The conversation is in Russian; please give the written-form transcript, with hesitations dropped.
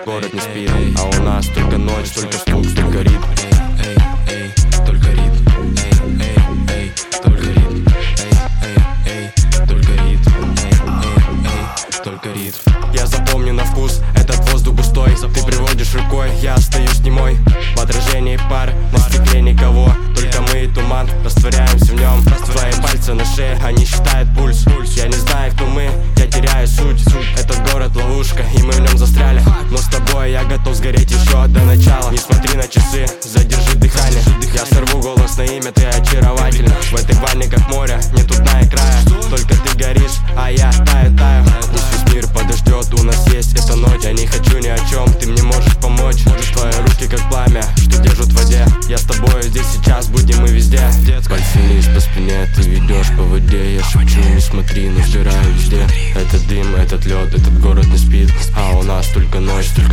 город не спит, а у нас только ночь, только стук, только ритм. Только ритм, только ритм, только ритм, только ритм. Я запомню на вкус этот воздух густой. Ты приводишь рукой, я остаюсь немой. В отражении пар, на стекле никого, только мы и туман, растворяемся в нем. Твои пальцы на шее, они считают пульс. Я не знаю, кто мы, я теряю суть. Этот город ловушка, и мы в нем застряли. Но с тобой я готов сгореть еще до начала. Не смотри на часы, задержи дыхание. Я сорву голос на имя, ты очаровательна. В этой ванне как море, нет дна и края. Только ты горишь, а я таю. Пусть весь мир подождет, у нас есть эта ночь. Я не хочу ни о чем, ты мне можешь помочь. Твои руки как пламя, что держат в воде. Я с тобой здесь сейчас, будем мы везде. Пальцы вниз по спине, ты ведешь по воде. Я шепчу, не смотри, но взираю везде. Этот дым, этот лед, этот город не спит, а у нас только ночь.